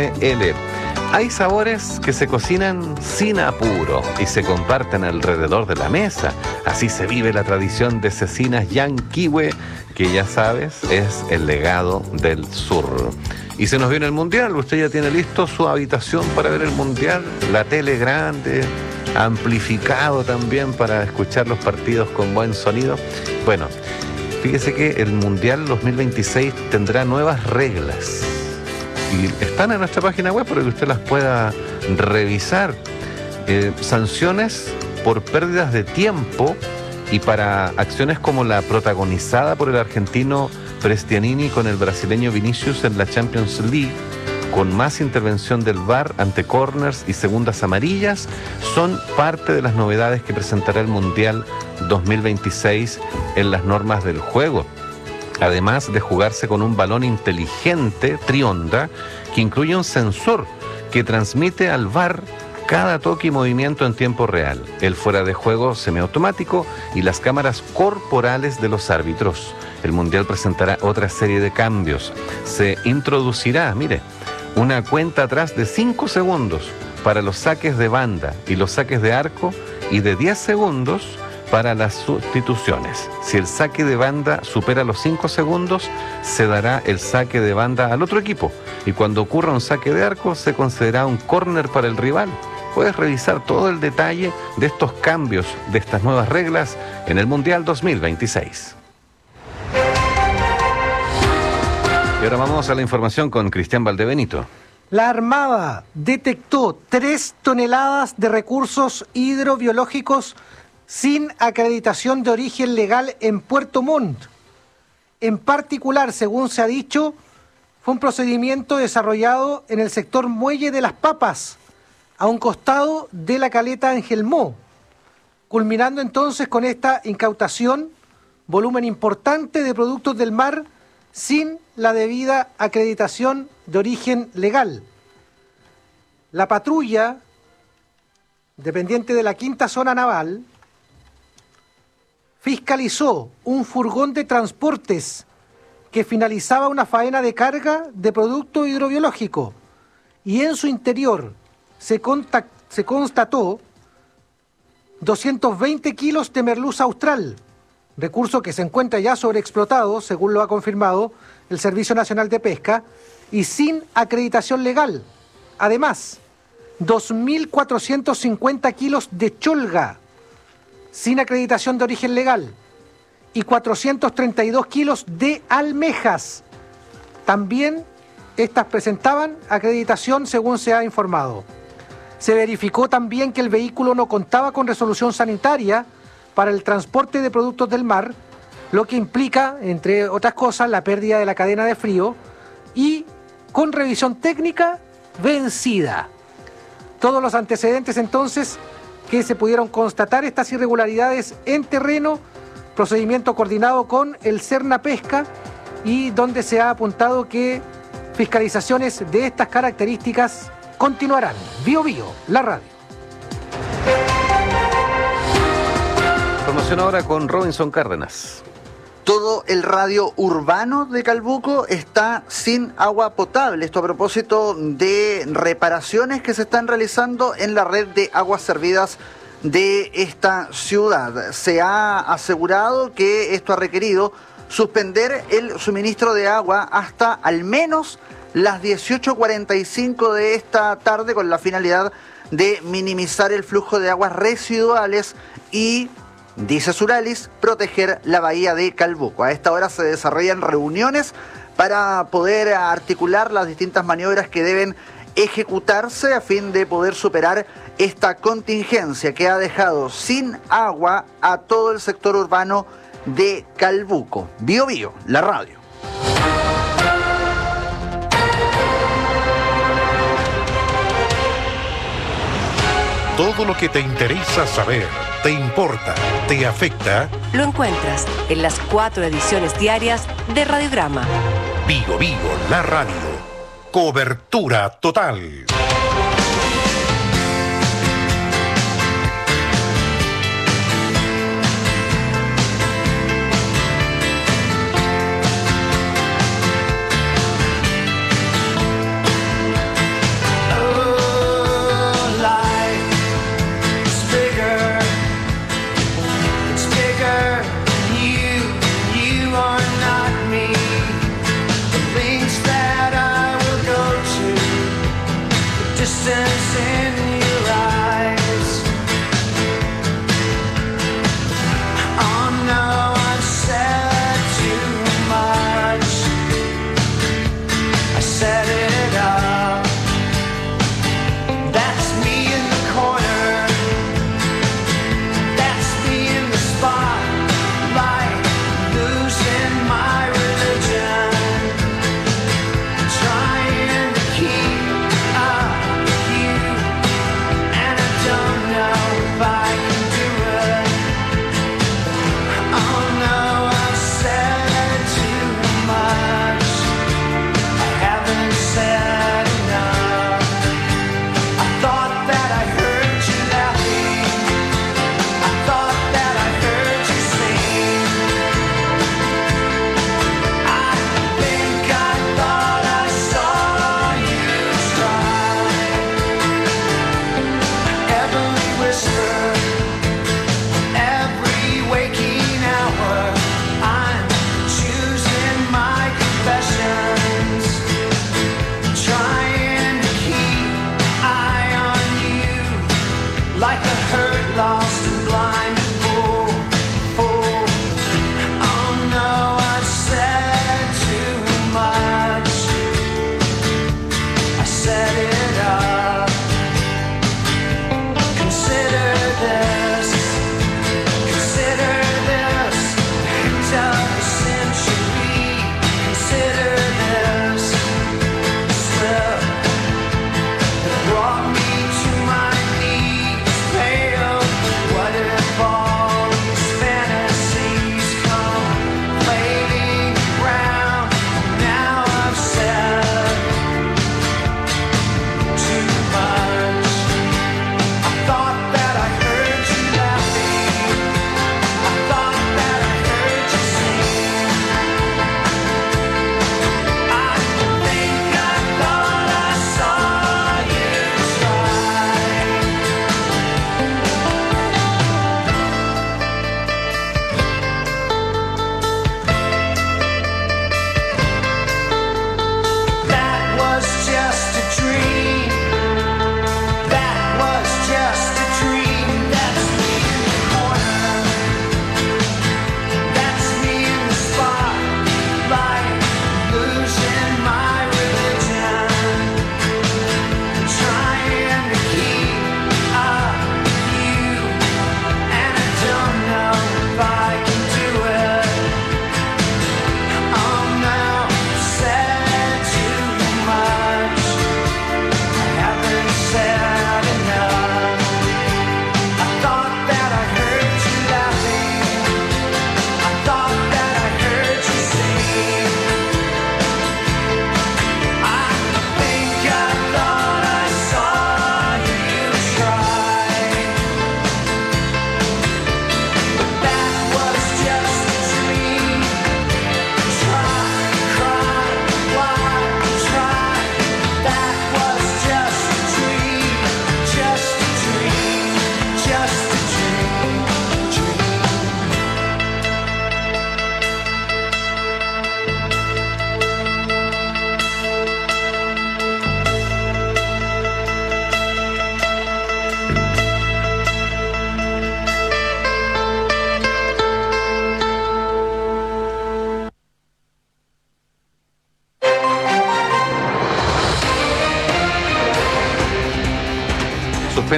Hay sabores que se cocinan sin apuro y se comparten alrededor de la mesa. Así se vive la tradición de Cecinas Yanquihue, que ya sabes, es el legado del sur. Y se nos viene el Mundial. Usted ya tiene listo su habitación para ver el Mundial, la tele grande, amplificado también para escuchar los partidos con buen sonido. Bueno, fíjese que el Mundial 2026 tendrá nuevas reglas. Y están en nuestra página web para que usted las pueda revisar. Sanciones por pérdidas de tiempo y para acciones como la protagonizada por el argentino Prestianini con el brasileño Vinicius en la Champions League, con más intervención del VAR ante corners y segundas amarillas, son parte de las novedades que presentará el Mundial 2026 en las normas del juego. Además de jugarse con un balón inteligente, trionda, que incluye un sensor que transmite al VAR cada toque y movimiento en tiempo real, el fuera de juego semiautomático y las cámaras corporales de los árbitros. El Mundial presentará otra serie de cambios. Se introducirá, mire, una cuenta atrás de 5 segundos para los saques de banda y los saques de arco y de 10 segundos para las sustituciones. Si el saque de banda supera los 5 segundos, se dará el saque de banda al otro equipo. Y cuando ocurra un saque de arco, se concederá un córner para el rival. Puedes revisar todo el detalle de estos cambios, de estas nuevas reglas, en el Mundial 2026. Y ahora vamos a la información con Cristian Valdebenito. La Armada detectó 3 toneladas de recursos hidrobiológicos sin acreditación de origen legal en Puerto Montt. En particular, según se ha dicho, fue un procedimiento desarrollado en el sector Muelle de las Papas, a un costado de la caleta Angelmó, culminando entonces con esta incautación, volumen importante de productos del mar sin la debida acreditación de origen legal. La patrulla, dependiente de la Quinta Zona Naval, fiscalizó un furgón de transportes que finalizaba una faena de carga de producto hidrobiológico y en su interior se constató 220 kilos de merluza austral, recurso que se encuentra ya sobreexplotado, según lo ha confirmado el Servicio Nacional de Pesca, y sin acreditación legal. Además, 2.450 kilos de cholga, sin acreditación de origen legal, y 432 kilos de almejas. También estas presentaban acreditación, según se ha informado. Se verificó también que el vehículo no contaba con resolución sanitaria para el transporte de productos del mar, lo que implica, entre otras cosas, la pérdida de la cadena de frío y con revisión técnica vencida. Todos los antecedentes entonces que se pudieron constatar estas irregularidades en terreno, procedimiento coordinado con el Serna Pesca y donde se ha apuntado que fiscalizaciones de estas características continuarán. Bio Bio, la radio. Información ahora con Robinson Cárdenas. Todo el radio urbano de Calbuco está sin agua potable. Esto a propósito de reparaciones que se están realizando en la red de aguas servidas de esta ciudad. Se ha asegurado que esto ha requerido suspender el suministro de agua hasta al menos las 18:45 de esta tarde, con la finalidad de minimizar el flujo de aguas residuales y dice Suralis, proteger la bahía de Calbuco. A esta hora se desarrollan reuniones para poder articular las distintas maniobras que deben ejecutarse a fin de poder superar esta contingencia que ha dejado sin agua a todo el sector urbano de Calbuco. Bio Bio, la radio. Todo lo que te interesa saber, te importa, te afecta, lo encuentras en las 4 ediciones diarias de Radiograma. Bio Bio, la radio. Cobertura total. What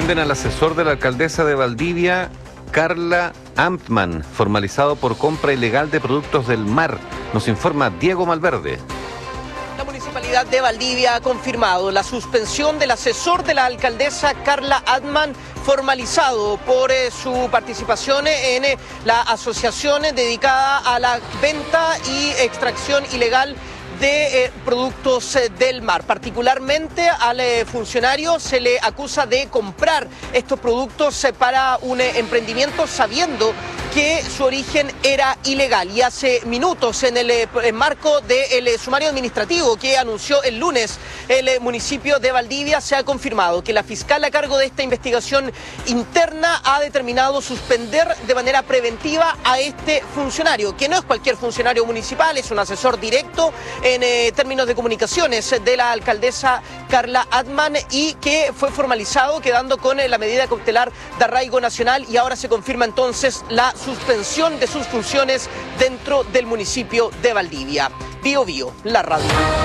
Suspenden al asesor de la alcaldesa de Valdivia, Carla Amtman, formalizado por compra ilegal de productos del mar. Nos informa Diego Malverde. La Municipalidad de Valdivia ha confirmado la suspensión del asesor de la alcaldesa Carla Amtman, formalizado por su participación en la asociación dedicada a la venta y extracción ilegal de productos del mar. Particularmente al funcionario se le acusa de comprar estos productos para un emprendimiento sabiendo que su origen era ilegal. Y hace minutos, en el marco del sumario administrativo que anunció el lunes el municipio de Valdivia, se ha confirmado que la fiscal a cargo de esta investigación interna ha determinado suspender de manera preventiva a este funcionario, que no es cualquier funcionario municipal, es un asesor directo en términos de comunicaciones de la alcaldesa Carla Amtman, y que fue formalizado quedando con la medida cautelar de arraigo nacional, y ahora se confirma entonces la suspensión de sus funciones dentro del municipio de Valdivia. Bio Bio, la radio.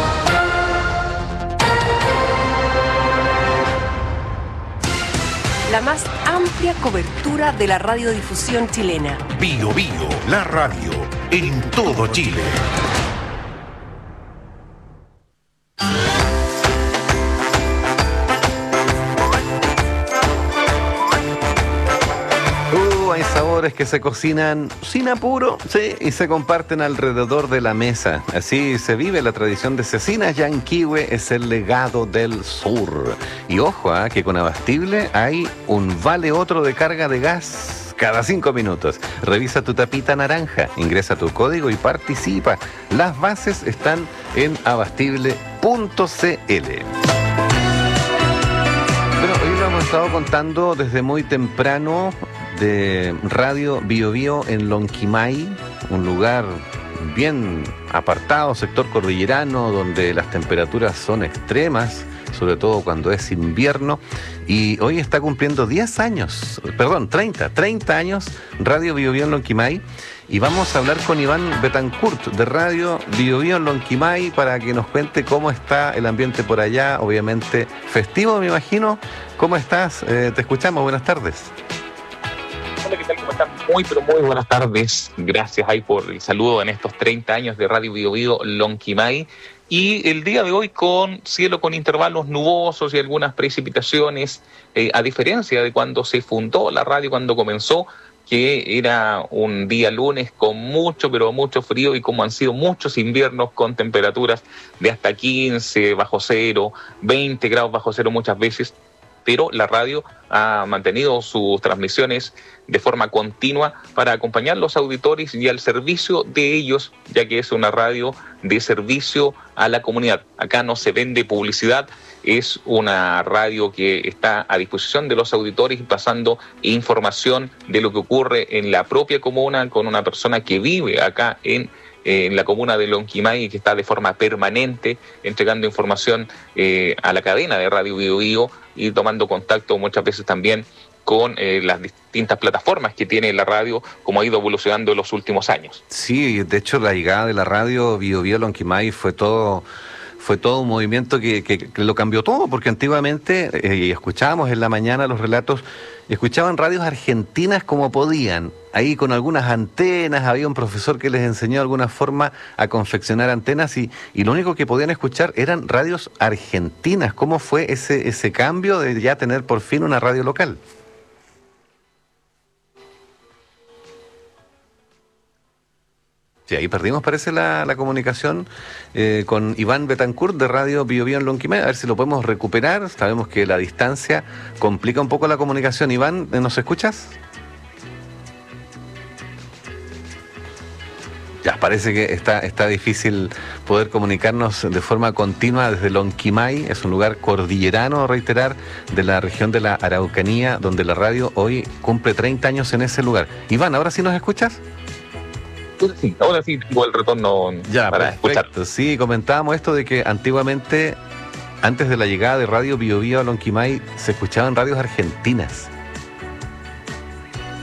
La más amplia cobertura de la radiodifusión chilena. Bio Bio, la radio, en todo Chile. Hay sabores que se cocinan sin apuro, sí, y se comparten alrededor de la mesa. Así se vive la tradición de Cecinas Yanquihue, es el legado del sur. Y ojo, que con Abastible hay un vale otro de carga de gas cada 5 minutos. Revisa tu tapita naranja, ingresa tu código y participa. Las bases están en abastible.cl. Bueno, hoy lo hemos estado contando desde muy temprano de Radio Bio Bio en Lonquimay, un lugar bien apartado, sector cordillerano, donde las temperaturas son extremas, sobre todo cuando es invierno, y hoy está cumpliendo 30 años Radio Bio Bio en Lonquimay, y vamos a hablar con Iván Betancourt de Radio Bio Bio en Lonquimay para que nos cuente cómo está el ambiente por allá, obviamente festivo, me imagino. ¿Cómo estás? Te escuchamos, buenas tardes. Hola, ¿qué tal? ¿Cómo están? Muy buenas tardes. Gracias ahí por el saludo en estos 30 años de Radio Bio Bio Lonquimay. Y el día de hoy con cielo con intervalos nubosos y algunas precipitaciones, a diferencia de cuando se fundó la radio, cuando comenzó, que era un día lunes con mucho, pero mucho frío, y como han sido muchos inviernos con temperaturas de hasta 15 bajo cero, 20 grados bajo cero muchas veces. Pero la radio ha mantenido sus transmisiones de forma continua para acompañar a los auditores y al servicio de ellos, ya que es una radio de servicio a la comunidad. Acá no se vende publicidad, es una radio que está a disposición de los auditores y pasando información de lo que ocurre en la propia comuna con una persona que vive acá en la comuna de Lonquimay y que está de forma permanente entregando información a la cadena de Radio Bio Bio y tomando contacto muchas veces también con las distintas plataformas que tiene la radio, como ha ido evolucionando en los últimos años. Sí, de hecho la llegada de la radio Bio Bio Lonquimay fue todo un movimiento que lo cambió todo, porque antiguamente, y escuchábamos en la mañana los relatos, escuchaban radios argentinas como podían, ahí con algunas antenas, había un profesor que les enseñó de alguna forma a confeccionar antenas y lo único que podían escuchar eran radios argentinas. ¿Cómo fue ese cambio de ya tener por fin una radio local? Sí, ahí perdimos, parece, la comunicación con Iván Betancourt de Radio Bio Bio en Lonquimay. A ver si lo podemos recuperar. Sabemos que la distancia complica un poco la comunicación. Iván, ¿nos escuchas? Ya, parece que está difícil poder comunicarnos de forma continua desde Lonquimay. Es un lugar cordillerano, reiterar, de la región de la Araucanía, donde la radio hoy cumple 30 años en ese lugar. Iván, ¿ahora sí nos escuchas? Sí, ahora sí tengo el retorno ya, para escuchar. Sí, comentábamos esto de que antiguamente, antes de la llegada de Radio Bio Bio a Lonquimay, se escuchaban radios argentinas.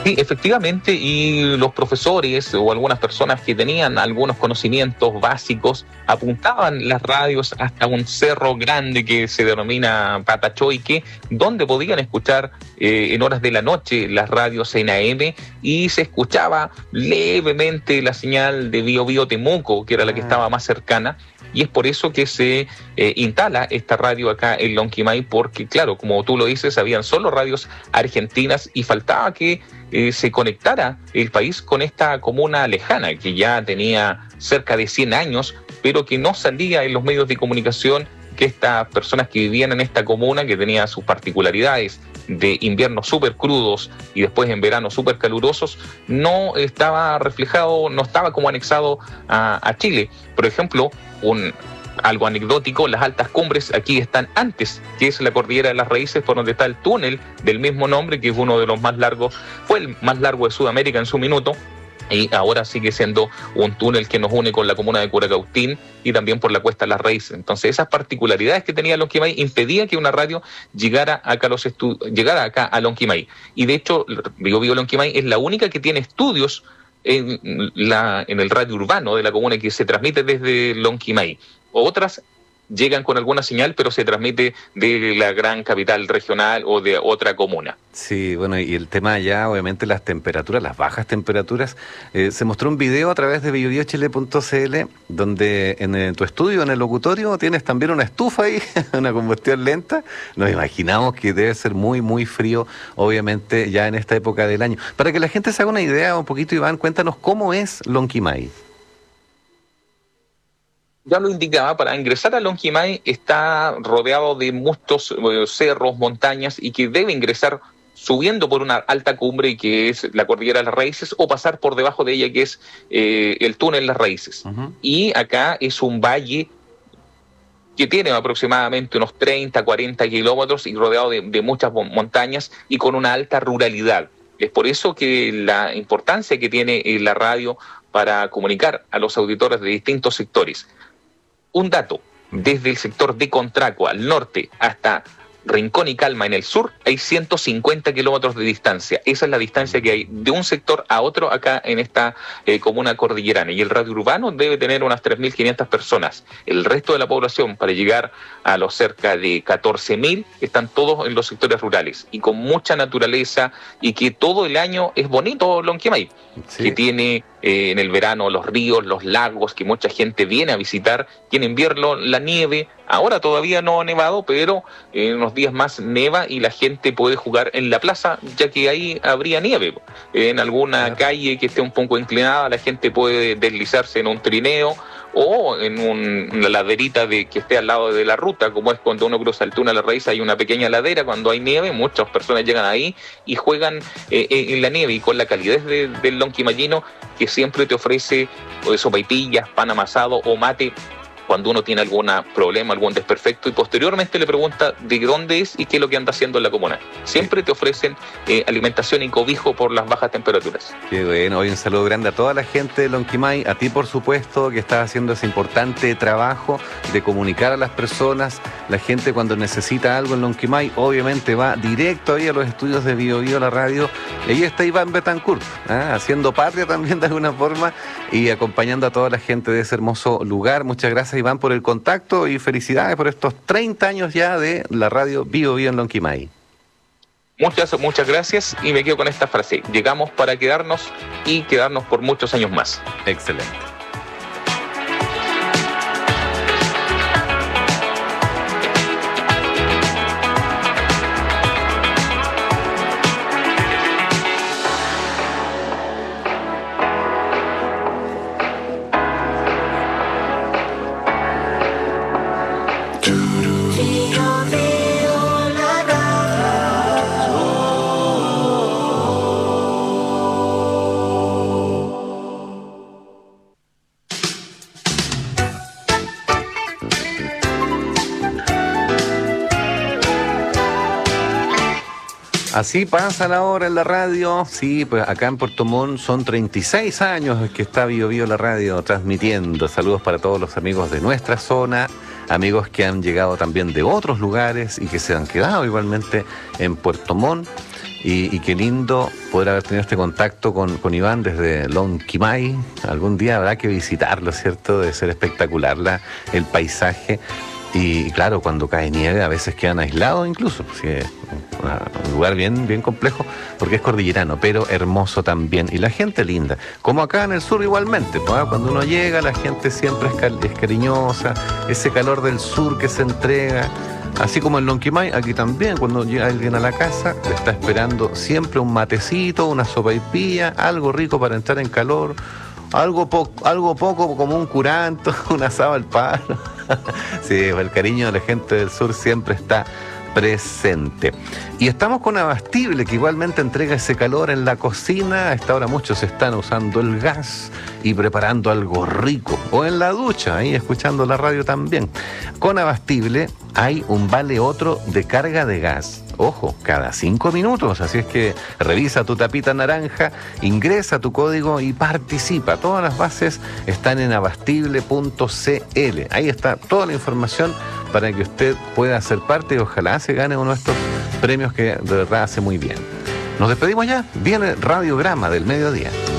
Sí, efectivamente, y los profesores o algunas personas que tenían algunos conocimientos básicos apuntaban las radios hasta un cerro grande que se denomina Patachoique, donde podían escuchar en horas de la noche las radios en AM, y se escuchaba levemente la señal de Bio Bio Temuco, que era la que estaba más cercana, y es por eso que se instala esta radio acá en Lonquimay, porque claro, como tú lo dices, habían solo radios argentinas y faltaba que se conectara el país con esta comuna lejana, que ya tenía cerca de 100 años, pero que no salía en los medios de comunicación, que estas personas que vivían en esta comuna, que tenía sus particularidades de inviernos súper crudos y después en veranos súper calurosos, no estaba reflejado, no estaba como anexado a Chile. Por ejemplo, algo anecdótico, las altas cumbres aquí están antes, que es la cordillera de las Raíces, por donde está el túnel del mismo nombre, que es uno de los más largos, fue el más largo de Sudamérica en su minuto, y ahora sigue siendo un túnel que nos une con la comuna de Curacautín y también por la cuesta de las Raíces. Entonces esas particularidades que tenía Lonquimay impedían que una radio llegara acá a Lonquimay. Y de hecho, Bio Bio Lonquimay es la única que tiene estudios en el radio urbano de la comuna, que se transmite desde Lonquimay. Otras llegan con alguna señal, pero se transmite de la gran capital regional o de otra comuna. Sí, bueno, y el tema ya, obviamente, las temperaturas, las bajas temperaturas. Se mostró un video a través de biobiochile.cl, donde en tu estudio, en el locutorio, tienes también una estufa ahí, una combustión lenta. Nos imaginamos que debe ser muy, muy frío, obviamente, ya en esta época del año. Para que la gente se haga una idea un poquito, Iván, cuéntanos cómo es Lonquimay. Ya lo indicaba, para ingresar a Lonquimay está rodeado de muchos cerros, montañas, y que debe ingresar subiendo por una alta cumbre, que es la cordillera de las Raíces, o pasar por debajo de ella, que es el túnel Las Raíces. Y acá es un valle que tiene aproximadamente unos 30, 40 kilómetros y rodeado de muchas montañas y con una alta ruralidad. Es por eso que la importancia que tiene la radio para comunicar a los auditores de distintos sectores. Un dato, desde el sector de Contraco al norte hasta Rincón y Calma en el sur, hay 150 kilómetros de distancia. Esa es la distancia que hay de un sector a otro acá en esta comuna cordillerana. Y el radio urbano debe tener unas 3.500 personas. El resto de la población, para llegar a los cerca de 14.000, están todos en los sectores rurales y con mucha naturaleza, y que todo el año es bonito Lonquimay, que tiene en el verano los ríos, los lagos, que mucha gente viene a visitar, y en invierno la nieve. Ahora todavía no ha nevado, pero en unos días más neva y la gente puede jugar en la plaza, ya que ahí habría nieve. En alguna calle que esté un poco inclinada, la gente puede deslizarse en un trineo o en una laderita que esté al lado de la ruta, como es cuando uno cruza el túnel a la Raíz, hay una pequeña ladera cuando hay nieve, muchas personas llegan ahí y juegan en la nieve, y con la calidez del lonquimayino, que siempre te ofrece sopaipillas, pan amasado o mate cuando uno tiene algún problema, algún desperfecto, y posteriormente le pregunta de dónde es y qué es lo que anda haciendo en la comuna. Siempre te ofrecen alimentación y cobijo por las bajas temperaturas. Qué bueno. Hoy un saludo grande a toda la gente de Lonquimay, a ti por supuesto, que estás haciendo ese importante trabajo de comunicar a las personas. La gente cuando necesita algo en Lonquimay, obviamente va directo ahí a los estudios de Bio Bio, la radio. Y ahí está Iván Betancourt, haciendo patria también de alguna forma y acompañando a toda la gente de ese hermoso lugar. Muchas gracias, Iván, por el contacto, y felicidades por estos 30 años ya de la radio Bio Bio en Lonquimay. Muchas gracias, y me quedo con esta frase: llegamos para quedarnos y quedarnos por muchos años más. Excelente. Así pasa la hora en la radio. Sí, pues acá en Puerto Montt son 36 años que está Bio Bio la radio transmitiendo. Saludos para todos los amigos de nuestra zona, amigos que han llegado también de otros lugares y que se han quedado igualmente en Puerto Montt. Y qué lindo poder haber tenido este contacto con Iván desde Lonquimay. Algún día habrá que visitarlo, ¿cierto? Debe ser espectacular el paisaje. Y claro, cuando cae nieve a veces quedan aislados incluso. Sí, es un lugar bien complejo porque es cordillerano, pero hermoso también. Y la gente linda, como acá en el sur igualmente. ¿No? Cuando uno llega, la gente siempre es cariñosa, ese calor del sur que se entrega. Así como en Lonquimay, aquí también, cuando llega alguien a la casa, le está esperando siempre un matecito, una sopaipilla, algo rico para entrar en calor, algo poco como un curanto, un asado al palo. Sí, el cariño de la gente del sur siempre está presente. Y estamos con Abastible, que igualmente entrega ese calor en la cocina. A esta hora muchos están usando el gas y preparando algo rico, o en la ducha, ahí escuchando la radio también. Con Abastible hay un vale otro de carga de gas. Ojo, cada 5 minutos, así es que revisa tu tapita naranja, ingresa tu código y participa. Todas las bases están en abastible.cl. Ahí está toda la información para que usted pueda ser parte y ojalá se gane uno de estos premios que de verdad hace muy bien. Nos despedimos ya, viene Radiograma del Mediodía.